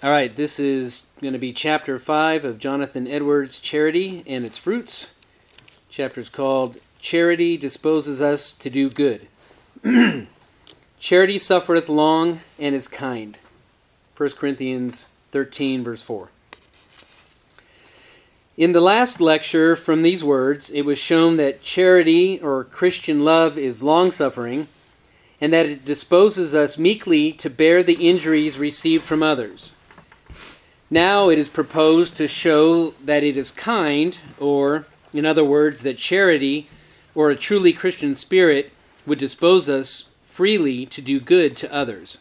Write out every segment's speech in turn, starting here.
All right, this is going to be chapter 5 of Jonathan Edwards' Charity and Its Fruits. Chapter is called Charity Disposes Us to Do Good. Charity suffereth long and is kind. 1 Corinthians 13, verse 4. In the last lecture from these words, it was shown that charity or Christian love is long-suffering and that it disposes us meekly to bear the injuries received from others. Now it is proposed to show that it is kind, or, in other words, that charity, or a truly Christian spirit, would dispose us freely to do good to others.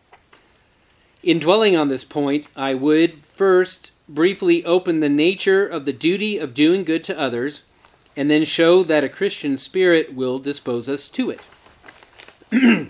In dwelling on this point, I would first briefly open the nature of the duty of doing good to others, and then show that a Christian spirit will dispose us to it.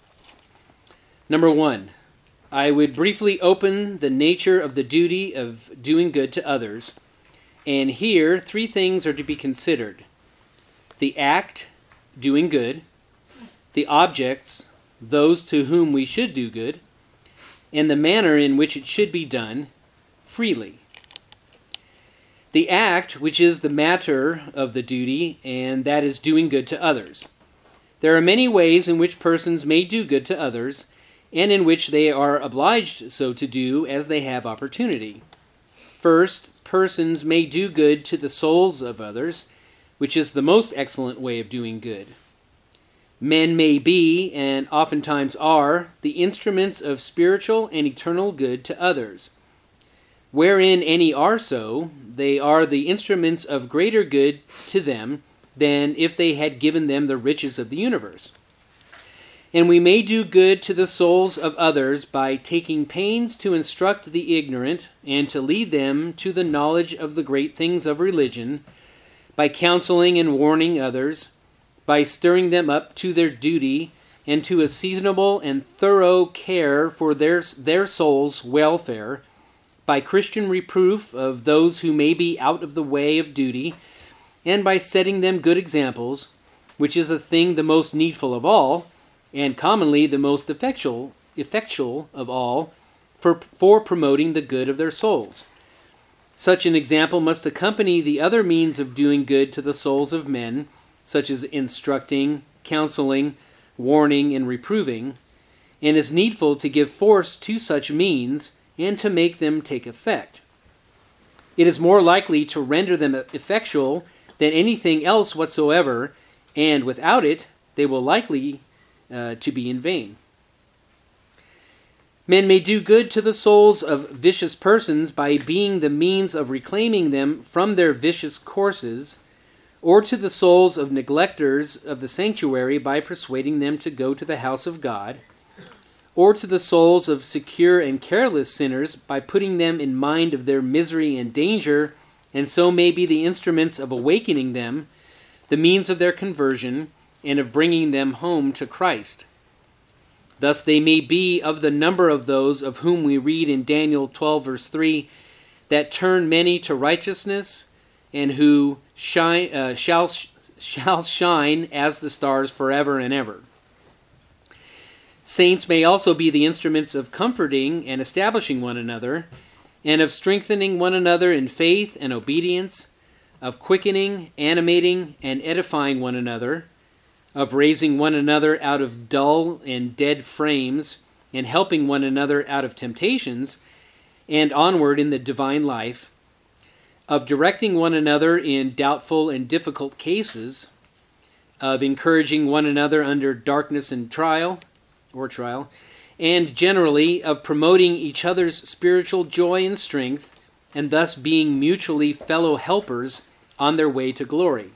Number 1. I would briefly open the nature of the duty of doing good to others, and here 3 things are to be considered. The act, doing good, the objects, those to whom we should do good, and the manner in which it should be done, freely. The act, which is the matter of the duty, and that is doing good to others. There are many ways in which persons may do good to others, and in which they are obliged so to do as they have opportunity. First, persons may do good to the souls of others, which is the most excellent way of doing good. Men may be, and oftentimes are, the instruments of spiritual and eternal good to others. Wherein any are so, they are the instruments of greater good to them than if they had given them the riches of the universe. And we may do good to the souls of others by taking pains to instruct the ignorant and to lead them to the knowledge of the great things of religion, by counseling and warning others, by stirring them up to their duty and to a seasonable and thorough care for their souls' welfare, by Christian reproof of those who may be out of the way of duty, and by setting them good examples, which is a thing the most needful of all, and commonly the most effectual of all, for promoting the good of their souls. Such an example must accompany the other means of doing good to the souls of men, such as instructing, counseling, warning, and reproving, and is needful to give force to such means and to make them take effect. It is more likely to render them effectual than anything else whatsoever, and without it they will likely to be in vain. Men may do good to the souls of vicious persons by being the means of reclaiming them from their vicious courses, or to the souls of neglectors of the sanctuary by persuading them to go to the house of God, or to the souls of secure and careless sinners by putting them in mind of their misery and danger, and so may be the instruments of awakening them, the means of their conversion, and of bringing them home to Christ. Thus they may be of the number of those of whom we read in Daniel 12, verse 3, that turn many to righteousness, and who shall shine as the stars forever and ever. Saints may also be the instruments of comforting and establishing one another, and of strengthening one another in faith and obedience, of quickening, animating, and edifying one another, of raising one another out of dull and dead frames, and helping one another out of temptations, and onward in the divine life, of directing one another in doubtful and difficult cases, of encouraging one another under darkness and trial, and generally of promoting each other's spiritual joy and strength, and thus being mutually fellow helpers on their way to glory.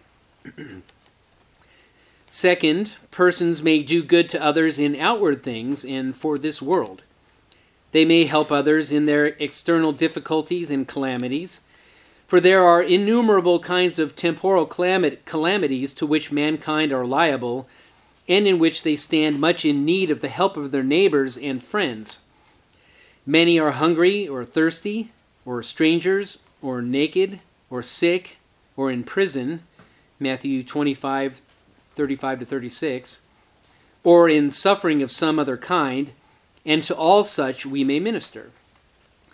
Second, persons may do good to others in outward things and for this world. They may help others in their external difficulties and calamities, for there are innumerable kinds of temporal calamities to which mankind are liable, and in which they stand much in need of the help of their neighbors and friends. Many are hungry or thirsty, or strangers, or naked, or sick, or in prison, Matthew 25, 35 to 36, or in suffering of some other kind, and to all such we may minister.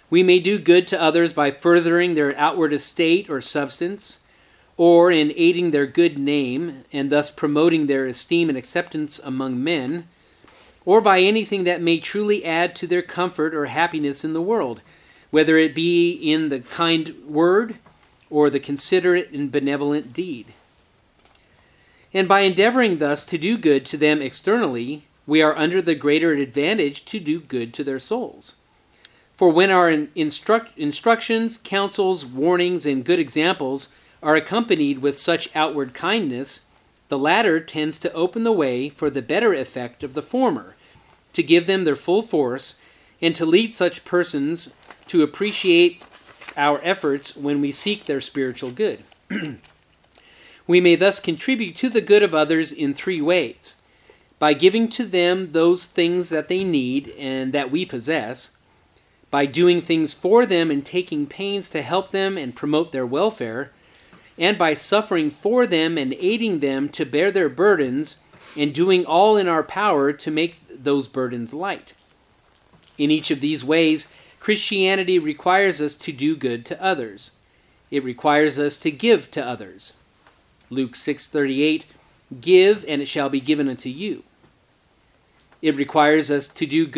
We may do good to others by furthering their outward estate or substance, or in aiding their good name, and thus promoting their esteem and acceptance among men, or by anything that may truly add to their comfort or happiness in the world, whether it be in the kind word or the considerate and benevolent deed. And by endeavoring thus to do good to them externally, we are under the greater advantage to do good to their souls. For when our instructions, counsels, warnings, and good examples are accompanied with such outward kindness, the latter tends to open the way for the better effect of the former, to give them their full force, and to lead such persons to appreciate our efforts when we seek their spiritual good. We may thus contribute to the good of others in three ways: by giving to them those things that they need and that we possess, by doing things for them and taking pains to help them and promote their welfare, and by suffering for them and aiding them to bear their burdens and doing all in our power to make those burdens light. In each of these ways, Christianity requires us to do good to others. It requires us to give to others. Luke 6:38, "Give, and it shall be given unto you." It requires us to do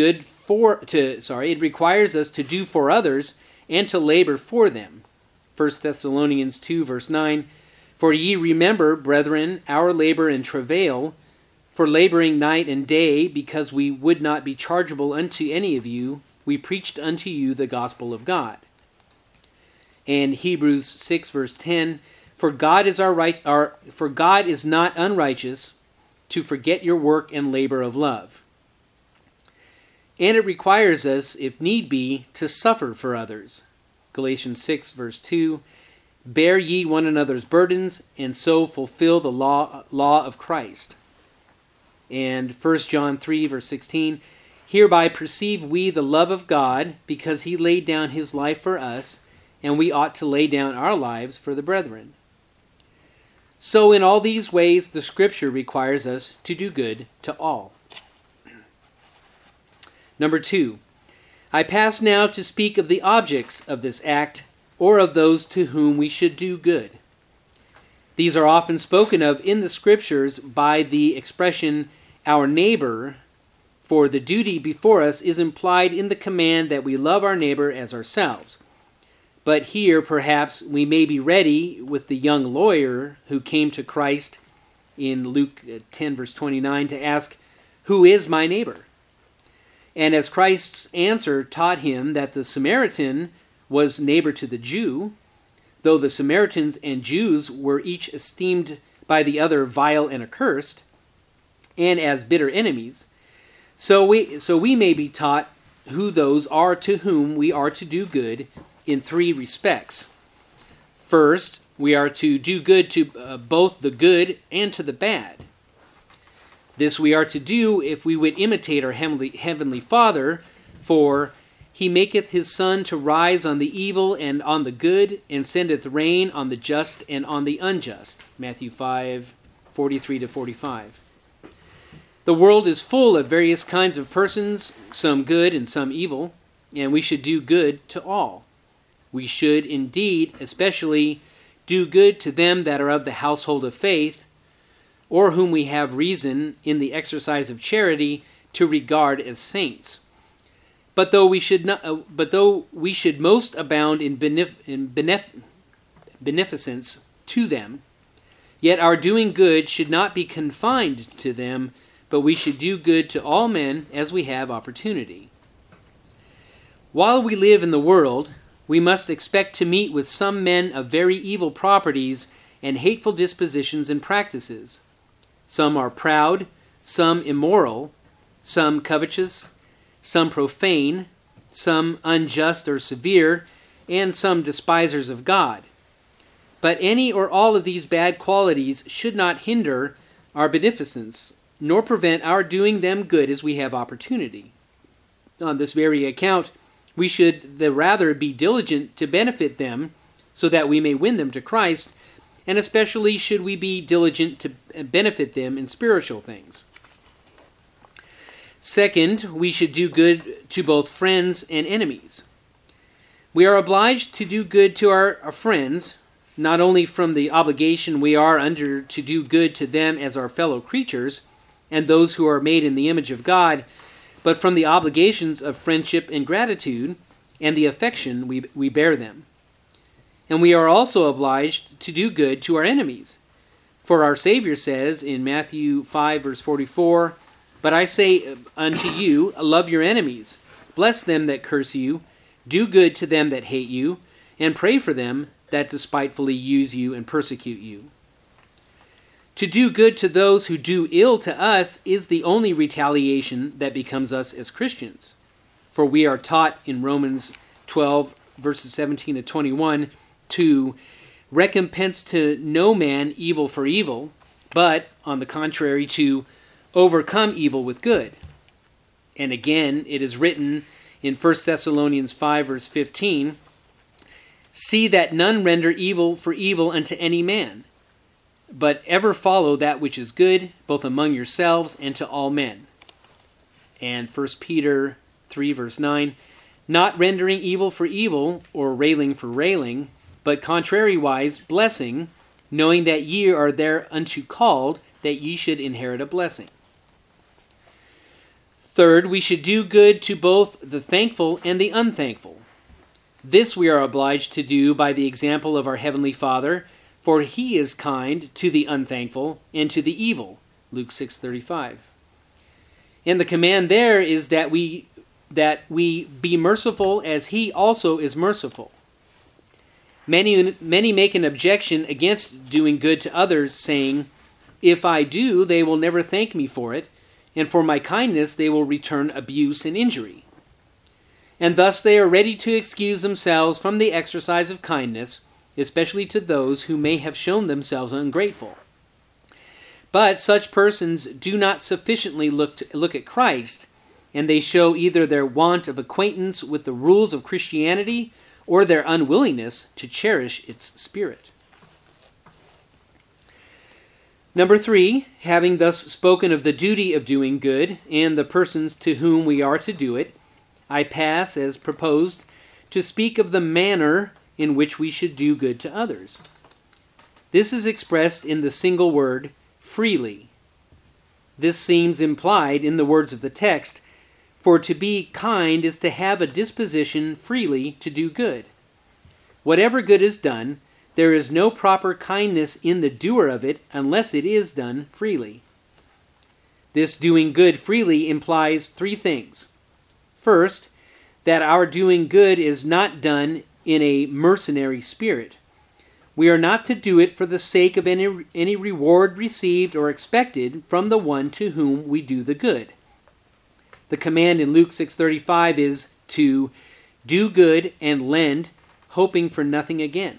for others and to labor for them. 1 Thessalonians 2, verse 9, "For ye remember, brethren, our labor and travail, for laboring night and day, because we would not be chargeable unto any of you, we preached unto you the gospel of God." And Hebrews 6, verse 10, For God is not unrighteous to forget your work and labor of love. And it requires us, if need be, to suffer for others. Galatians 6, verse 2, "Bear ye one another's burdens, and so fulfill the law of Christ." And 1 John 3, verse 16, "Hereby perceive we the love of God, because he laid down his life for us, and we ought to lay down our lives for the brethren." So in all these ways, the Scripture requires us to do good to all. Number 2, I pass now to speak of the objects of this act, or of those to whom we should do good. These are often spoken of in the Scriptures by the expression, our neighbor, for the duty before us is implied in the command that we love our neighbor as ourselves. But here, perhaps, we may be ready with the young lawyer who came to Christ in Luke 10, verse 29, to ask, "Who is my neighbor?" And as Christ's answer taught him that the Samaritan was neighbor to the Jew, though the Samaritans and Jews were each esteemed by the other vile and accursed, and as bitter enemies, so we may be taught who those are to whom we are to do good in three respects. First, we are to do good to both the good and to the bad. This we are to do if we would imitate our heavenly Father, for he maketh his sun to rise on the evil and on the good, and sendeth rain on the just and on the unjust. Matthew 5, 43-45. The world is full of various kinds of persons, some good and some evil, and we should do good to all. We should indeed especially do good to them that are of the household of faith, or whom we have reason in the exercise of charity to regard as saints. But though we should most abound in beneficence to them, yet our doing good should not be confined to them, but we should do good to all men as we have opportunity. While we live in the world, we must expect to meet with some men of very evil properties and hateful dispositions and practices. Some are proud, some immoral, some covetous, some profane, some unjust or severe, and some despisers of God. But any or all of these bad qualities should not hinder our beneficence, nor prevent our doing them good as we have opportunity. On this very account, we should the rather be diligent to benefit them, so that we may win them to Christ, and especially should we be diligent to benefit them in spiritual things. Second, we should do good to both friends and enemies. We are obliged to do good to our friends, not only from the obligation we are under to do good to them as our fellow creatures and those who are made in the image of God, but from the obligations of friendship and gratitude and the affection we bear them. And we are also obliged to do good to our enemies. For our Savior says in Matthew 5, verse 44, "But I say unto you, love your enemies, bless them that curse you, do good to them that hate you, and pray for them that despitefully use you and persecute you." To do good to those who do ill to us is the only retaliation that becomes us as Christians. For we are taught in Romans 12, verses 17 to 21, to recompense to no man evil for evil, but, on the contrary, to overcome evil with good. And again, it is written in 1 Thessalonians 5, verse 15, "See that none render evil for evil unto any man, but ever follow that which is good, both among yourselves and to all men." And 1 Peter 3, verse 9, "Not rendering evil for evil, or railing for railing, but contrariwise blessing, knowing that ye are thereunto called, that ye should inherit a blessing." Third, we should do good to both the thankful and the unthankful. This we are obliged to do by the example of our Heavenly Father, for He is kind to the unthankful and to the evil, Luke 6:35. And the command there is that we be merciful as He also is merciful. Many make an objection against doing good to others, saying, "If I do, they will never thank me for it, and for my kindness they will return abuse and injury." And thus they are ready to excuse themselves from the exercise of kindness, especially to those who may have shown themselves ungrateful. But such persons do not sufficiently look at Christ, and they show either their want of acquaintance with the rules of Christianity or their unwillingness to cherish its spirit. Number 3, having thus spoken of the duty of doing good and the persons to whom we are to do it, I pass, as proposed, to speak of the manner in which we should do good to others. This is expressed in the single word, freely. This seems implied in the words of the text, for to be kind is to have a disposition freely to do good. Whatever good is done, there is no proper kindness in the doer of it unless it is done freely. This doing good freely implies 3 things. First, that our doing good is not done in a mercenary spirit. We are not to do it for the sake of any reward received or expected from the one to whom we do the good. The command in Luke 6:35 is to do good and lend, hoping for nothing again.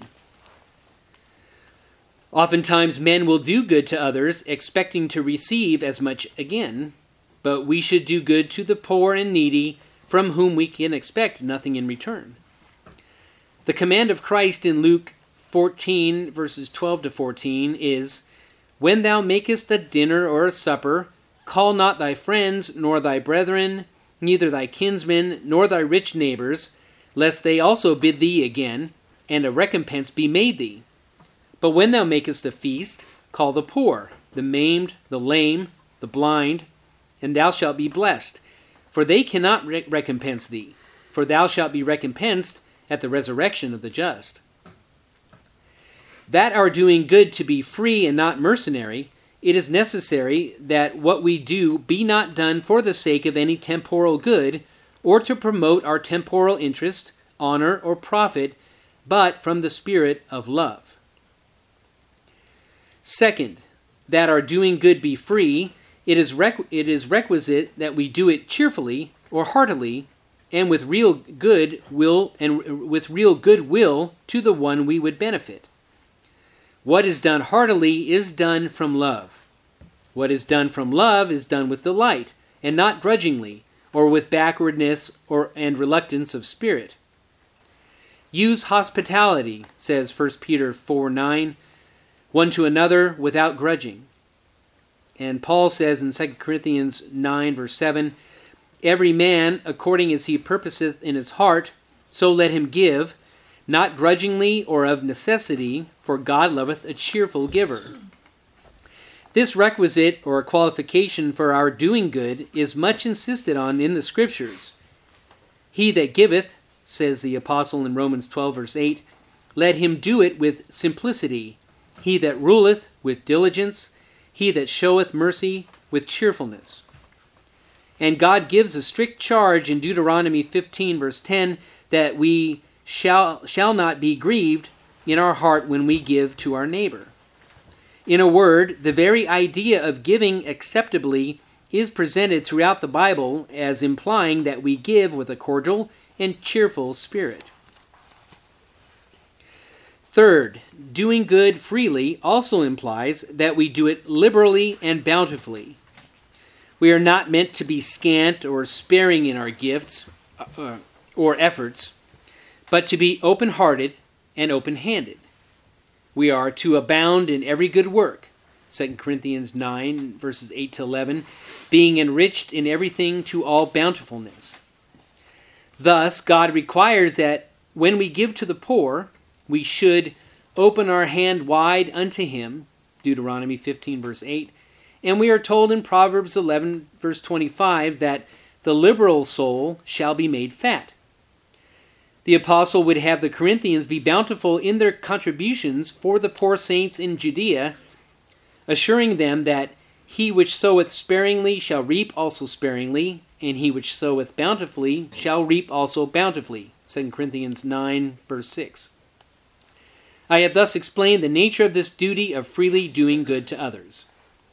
Oftentimes men will do good to others, expecting to receive as much again, but we should do good to the poor and needy, from whom we can expect nothing in return. The command of Christ in Luke 14, verses 12 to 14 is, "When thou makest a dinner or a supper, call not thy friends, nor thy brethren, neither thy kinsmen, nor thy rich neighbors, lest they also bid thee again, and a recompense be made thee. But when thou makest a feast, call the poor, the maimed, the lame, the blind, and thou shalt be blessed. For they cannot recompense thee, for thou shalt be recompensed at the resurrection of the just." That our doing good to be free and not mercenary, it is necessary that what we do be not done for the sake of any temporal good, or to promote our temporal interest, honor, or profit, but from the spirit of love. Second, that our doing good be free, it is requisite that we do it cheerfully or heartily, and with real good will to the one we would benefit. What is done heartily is done from love. What is done from love is done with delight, and not grudgingly, or with backwardness and reluctance of spirit. Use hospitality, says 1 Peter 4:9, one to another without grudging. And Paul says in 2 Corinthians 9, verse 7, "Every man, according as he purposeth in his heart, So let him give, not grudgingly or of necessity, for God loveth a cheerful giver. This requisite or qualification for our doing good is much insisted on in the Scriptures. He that giveth, says the apostle in Romans 12, verse 8, let him do it with simplicity. He that ruleth, with diligence. He that showeth mercy, with cheerfulness. And God gives a strict charge in Deuteronomy 15, verse 10, that we shall not be grieved in our heart when we give to our neighbor. In a word, the very idea of giving acceptably is presented throughout the Bible as implying that we give with a cordial and cheerful spirit. Third, doing good freely also implies that we do it liberally and bountifully. We are not meant to be scant or sparing in our gifts or efforts, but to be open-hearted and open-handed. We are to abound in every good work, 2 Corinthians 9, verses 8 to 11, being enriched in everything to all bountifulness. Thus, God requires that when we give to the poor, we should open our hand wide unto him, Deuteronomy 15, verse 8, and we are told in Proverbs 11, verse 25, that the liberal soul shall be made fat. The apostle would have the Corinthians be bountiful in their contributions for the poor saints in Judea, assuring them that he which soweth sparingly shall reap also sparingly, and he which soweth bountifully shall reap also bountifully. 2 Corinthians 9, verse 6. I have thus explained the nature of this duty of freely doing good to others.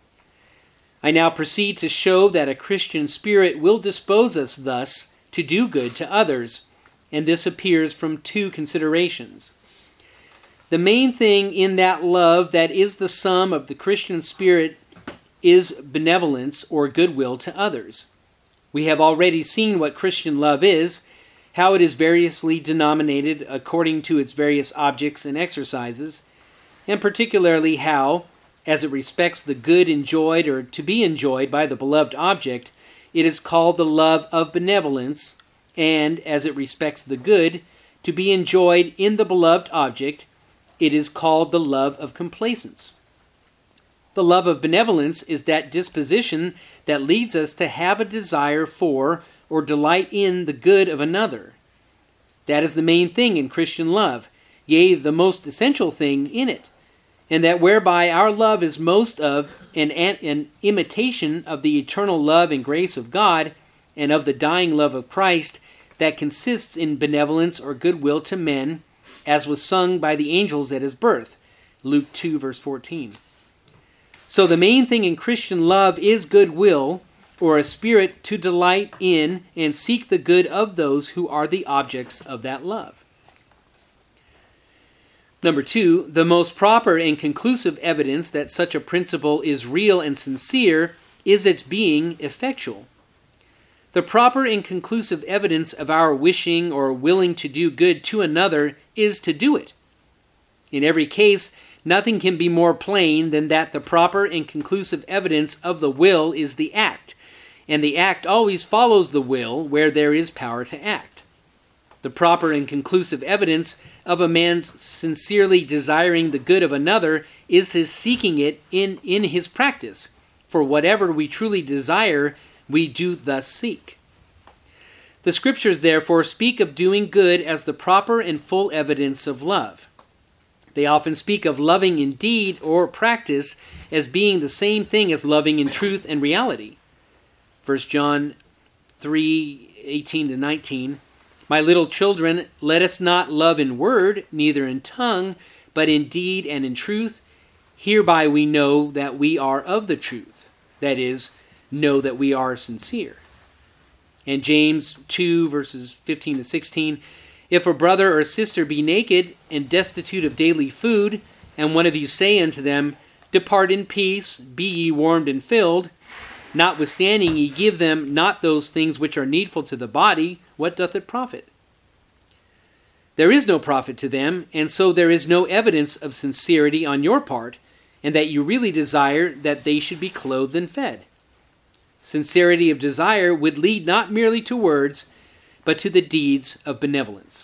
I now proceed to show that a Christian spirit will dispose us thus to do good to others, and this appears from two considerations. The main thing in that love that is the sum of the Christian spirit is benevolence or goodwill to others. We have already seen what Christian love is, how it is variously denominated according to its various objects and exercises, and particularly how, as it respects the good enjoyed or to be enjoyed by the beloved object, it is called the love of benevolence, and as it respects the good to be enjoyed in the beloved object, it is called the love of complacence. The love of benevolence is that disposition that leads us to have a desire for or delight in the good of another. That is the main thing in Christian love, yea, the most essential thing in it, and that whereby our love is most of an imitation of the eternal love and grace of God and of the dying love of Christ that consists in benevolence or goodwill to men, as was sung by the angels at his birth, Luke 2, verse 14. So the main thing in Christian love is goodwill, or a spirit to delight in and seek the good of those who are the objects of that love. Number 2, the most proper and conclusive evidence that such a principle is real and sincere is its being effectual. The proper and conclusive evidence of our wishing or willing to do good to another is to do it. In every case, nothing can be more plain than that the proper and conclusive evidence of the will is the act, and the act always follows the will where there is power to act. The proper and conclusive evidence of a man's sincerely desiring the good of another is his seeking it in his practice, for whatever we truly desire, we do thus seek. The Scriptures, therefore, speak of doing good as the proper and full evidence of love. They often speak of loving in deed or practice as being the same thing as loving in truth and reality. 1 John 3, 18 to 19, My little children, let us not love in word, neither in tongue, but in deed and in truth. Hereby we know that we are of the truth, that is, know that we are sincere. And James 2, verses 15 to 16, If a brother or sister be naked and destitute of daily food, and one of you say unto them, Depart in peace, be ye warmed and filled, notwithstanding ye give them not those things which are needful to the body, what doth it profit? There is no profit to them, and so there is no evidence of sincerity on your part, and that you really desire that they should be clothed and fed. Sincerity of desire would lead not merely to words, but to the deeds of benevolence.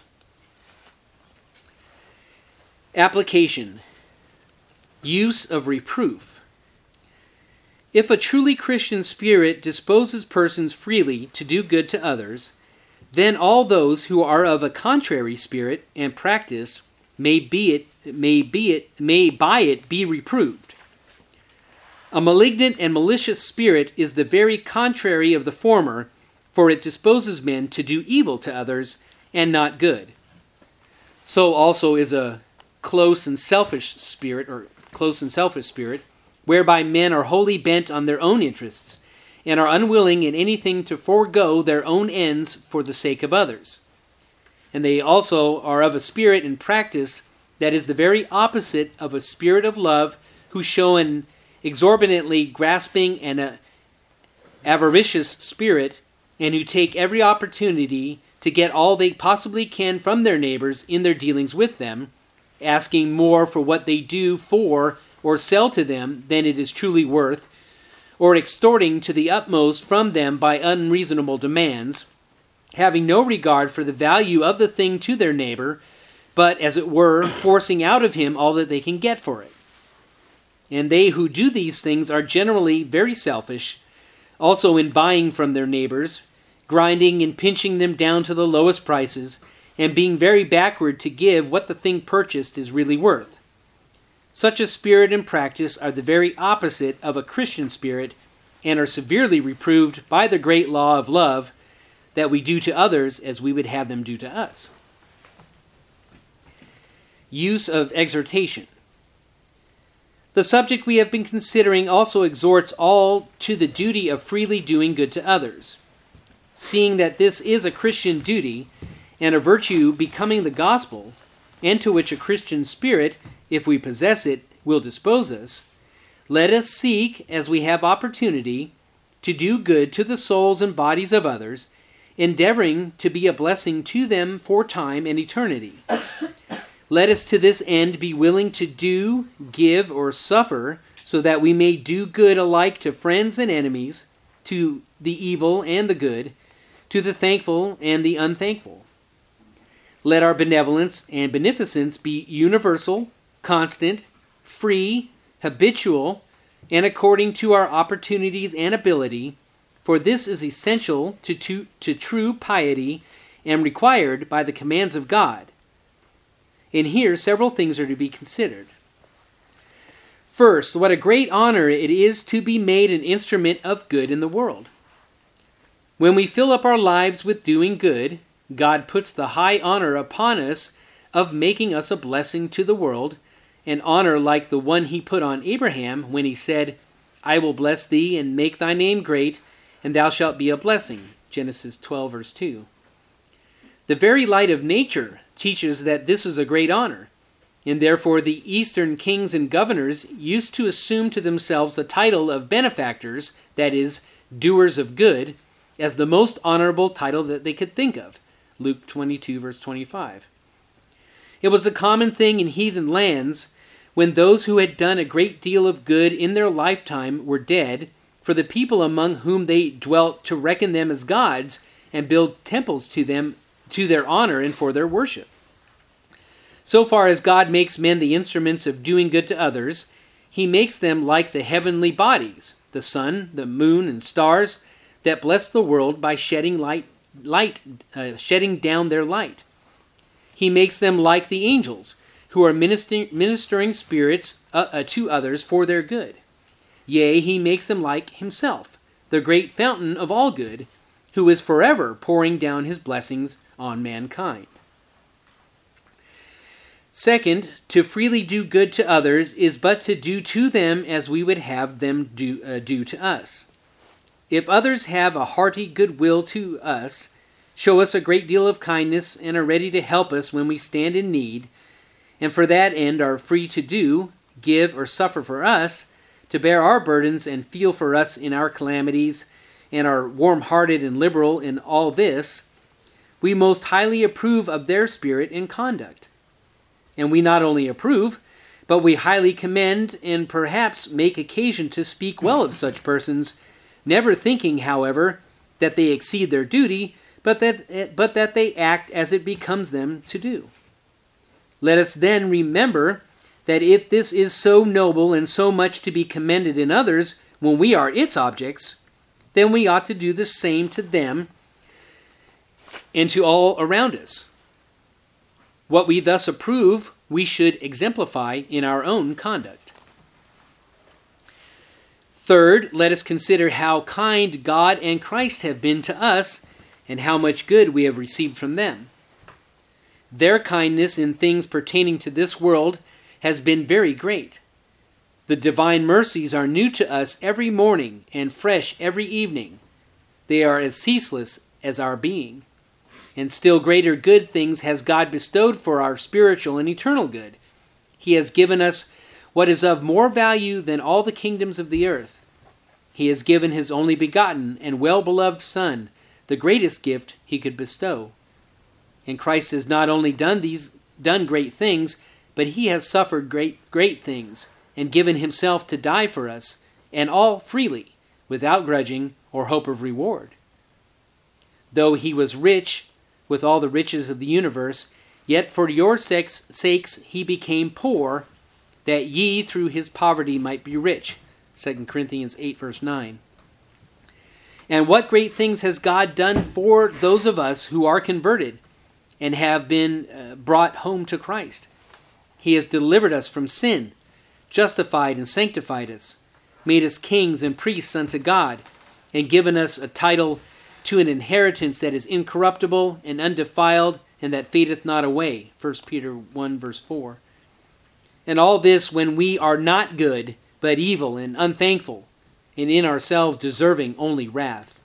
Application. Use of reproof. If a truly Christian spirit disposes persons freely to do good to others, then all those who are of a contrary spirit and practice may by it be reproved. A malignant and malicious spirit is the very contrary of the former, for it disposes men to do evil to others and not good. So also is a close and selfish spirit, whereby men are wholly bent on their own interests, and are unwilling in anything to forego their own ends for the sake of others. And they also are of a spirit in practice that is the very opposite of a spirit of love, who show an exorbitantly grasping and a avaricious spirit, and who take every opportunity to get all they possibly can from their neighbors in their dealings with them, asking more for what they do for or sell to them than it is truly worth, or extorting to the utmost from them by unreasonable demands, having no regard for the value of the thing to their neighbor, but, as it were, forcing out of him all that they can get for it. And they who do these things are generally very selfish, also in buying from their neighbors, grinding and pinching them down to the lowest prices, and being very backward to give what the thing purchased is really worth. Such a spirit and practice are the very opposite of a Christian spirit, and are severely reproved by the great law of love, that we do to others as we would have them do to us. Use of exhortation. The subject we have been considering also exhorts all to the duty of freely doing good to others. Seeing that this is a Christian duty, and a virtue becoming the gospel, and to which a Christian spirit, if we possess it, will dispose us, let us seek, as we have opportunity, to do good to the souls and bodies of others, endeavoring to be a blessing to them for time and eternity. Let us to this end be willing to do, give, or suffer, so that we may do good alike to friends and enemies, to the evil and the good, to the thankful and the unthankful. Let our benevolence and beneficence be universal, constant, free, habitual, and according to our opportunities and ability, for this is essential to true piety and required by the commands of God. And here several things are to be considered. First, what a great honor it is to be made an instrument of good in the world. When we fill up our lives with doing good, God puts the high honor upon us of making us a blessing to the world, an honor like the one he put on Abraham when he said, "I will bless thee and make thy name great, and thou shalt be a blessing." Genesis 12, verse 2. The very light of nature teaches that this is a great honor, and therefore the Eastern kings and governors used to assume to themselves the title of benefactors, that is, doers of good, as the most honorable title that they could think of. Luke 22, verse 25. It was a common thing in heathen lands, when those who had done a great deal of good in their lifetime were dead, for the people among whom they dwelt to reckon them as gods and build temples to them, to their honor and for their worship. So far as God makes men the instruments of doing good to others, he makes them like the heavenly bodies, the sun, the moon, and stars, that bless the world by shedding down their light. He makes them like the angels, who are ministering spirits to others for their good. Yea, he makes them like himself, the great fountain of all good, who is forever pouring down his blessings on mankind. Second, to freely do good to others is but to do to them as we would have them do to us. If others have a hearty goodwill to us, show us a great deal of kindness, and are ready to help us when we stand in need, and for that end are free to do, give, or suffer for us, to bear our burdens and feel for us in our calamities, and are warm-hearted and liberal in all this, we most highly approve of their spirit and conduct. And we not only approve, but we highly commend and perhaps make occasion to speak well of such persons, never thinking, however, that they exceed their duty, but that they act as it becomes them to do. Let us then remember that if this is so noble and so much to be commended in others when we are its objects, then we ought to do the same to them and to all around us. What we thus approve, we should exemplify in our own conduct. Third, let us consider how kind God and Christ have been to us and how much good we have received from them. Their kindness in things pertaining to this world has been very great. The divine mercies are new to us every morning and fresh every evening. They are as ceaseless as our being. And still greater good things has God bestowed for our spiritual and eternal good. He has given us what is of more value than all the kingdoms of the earth. He has given his only begotten and well-beloved Son, the greatest gift he could bestow. And Christ has not only done great things, but he has suffered great things, and given himself to die for us, and all freely, without grudging or hope of reward. Though he was rich with all the riches of the universe, yet for your sakes he became poor, that ye through his poverty might be rich. 2 Corinthians 8, verse 9. And what great things has God done for those of us who are converted and have been brought home to Christ. He has delivered us from sin, justified and sanctified us, made us kings and priests unto God, and given us a title to an inheritance that is incorruptible and undefiled, and that fadeth not away. 1 Peter 1, verse 4. And all this when we are not good, but evil and unthankful, and in ourselves deserving only wrath.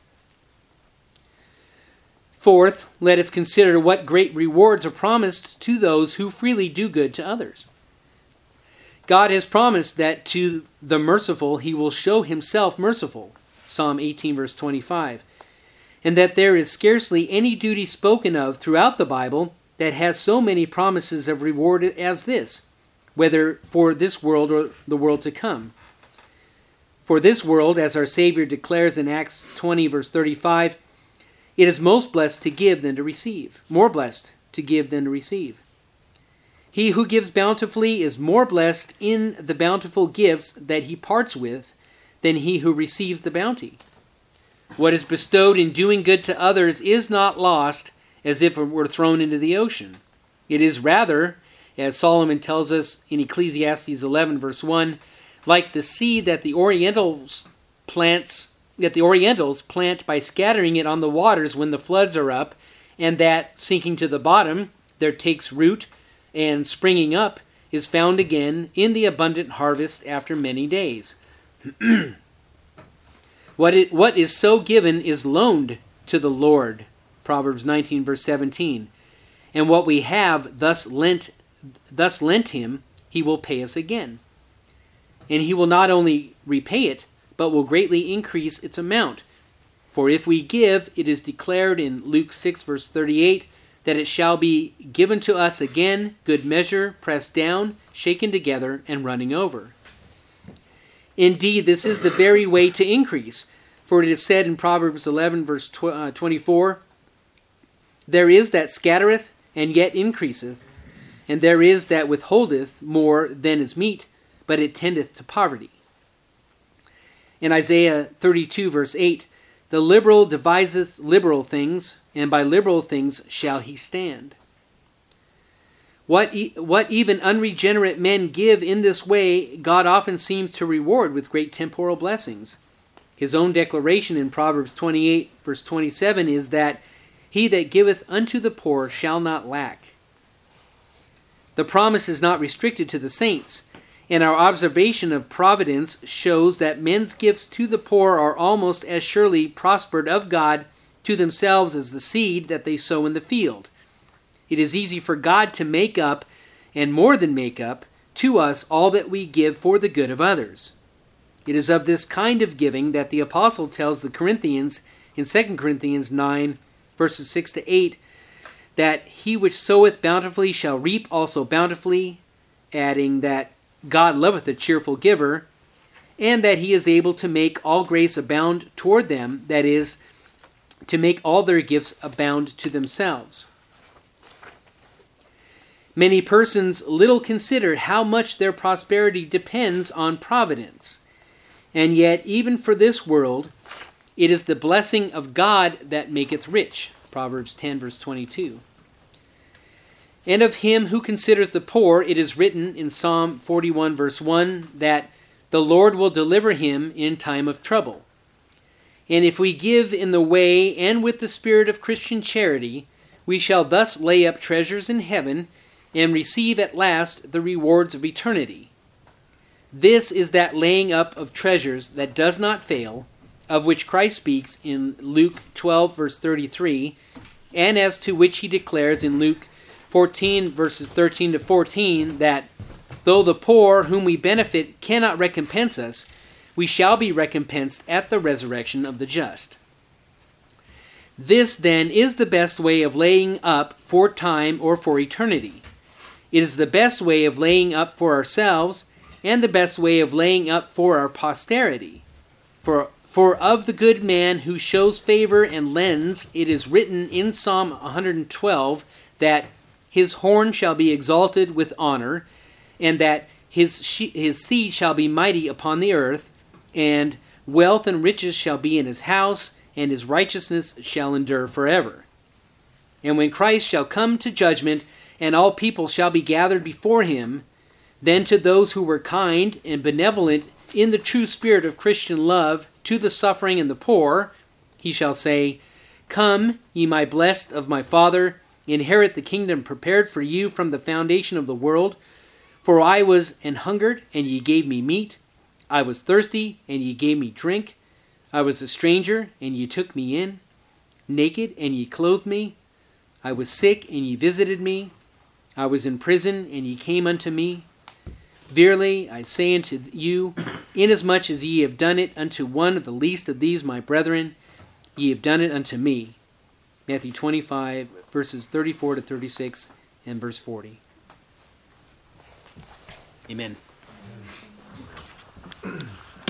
Fourth, let us consider what great rewards are promised to those who freely do good to others. God has promised that to the merciful he will show himself merciful. Psalm 18, verse 25. And that there is scarcely any duty spoken of throughout the Bible that has so many promises of reward as this, whether for this world or the world to come. For this world, as our Savior declares in Acts 20, verse 35, it is most blessed to give than to receive, more blessed to give than to receive. He who gives bountifully is more blessed in the bountiful gifts that he parts with than he who receives the bounty. What is bestowed in doing good to others is not lost as if it were thrown into the ocean. It is rather, as Solomon tells us in Ecclesiastes 11, verse 1, like the seed that the Orientals plant by scattering it on the waters when the floods are up, and that, sinking to the bottom, there takes root, and springing up, is found again in the abundant harvest after many days. What is so given is loaned to the Lord, Proverbs 19, verse 17. And what we have thus lent him, he will pay us again. And he will not only repay it, but will greatly increase its amount. For if we give, it is declared in Luke 6, verse 38, that it shall be given to us again, good measure, pressed down, shaken together, and running over. Indeed, this is the very way to increase. For it is said in Proverbs 11, verse 24, there is that scattereth, and yet increaseth, and there is that withholdeth more than is meet, but it tendeth to poverty. In Isaiah 32, verse 8, the liberal deviseth liberal things, and by liberal things shall he stand. What even unregenerate men give in this way, God often seems to reward with great temporal blessings. His own declaration in Proverbs 28, verse 27 is that he that giveth unto the poor shall not lack. The promise is not restricted to the saints, and our observation of providence shows that men's gifts to the poor are almost as surely prospered of God to themselves as the seed that they sow in the field. It is easy for God to make up, and more than make up, to us all that we give for the good of others. It is of this kind of giving that the apostle tells the Corinthians in 2 Corinthians 9, verses 6 to 8, that he which soweth bountifully shall reap also bountifully, adding that God loveth a cheerful giver, and that he is able to make all grace abound toward them, that is, to make all their gifts abound to themselves. Many persons little consider how much their prosperity depends on providence. And yet, even for this world, it is the blessing of God that maketh rich. Proverbs 10, verse 22. And of him who considers the poor, it is written in Psalm 41, verse 1, that the Lord will deliver him in time of trouble. And if we give in the way and with the spirit of Christian charity, we shall thus lay up treasures in heaven and receive at last the rewards of eternity. This is that laying up of treasures that does not fail, of which Christ speaks in Luke 12, verse 33, and as to which he declares in Luke 14, verses 13 to 14, that though the poor whom we benefit cannot recompense us, we shall be recompensed at the resurrection of the just. This, then, is the best way of laying up for time or for eternity. It is the best way of laying up for ourselves and the best way of laying up for our posterity. For of the good man who shows favor and lends, it is written in Psalm 112 that his horn shall be exalted with honor, and that his seed shall be mighty upon the earth, and wealth and riches shall be in his house, and his righteousness shall endure forever. And when Christ shall come to judgment, and all people shall be gathered before him, then to those who were kind and benevolent in the true spirit of Christian love to the suffering and the poor, he shall say, Come, ye my blessed of my Father, inherit the kingdom prepared for you from the foundation of the world. For I was an hungered, and ye gave me meat. I was thirsty, and ye gave me drink. I was a stranger, and ye took me in. Naked, and ye clothed me. I was sick, and ye visited me. I was in prison, and ye came unto me. Verily, I say unto you, inasmuch as ye have done it unto one of the least of these my brethren, ye have done it unto me. Matthew 25, verses 34 to 36, and verse 40. Amen.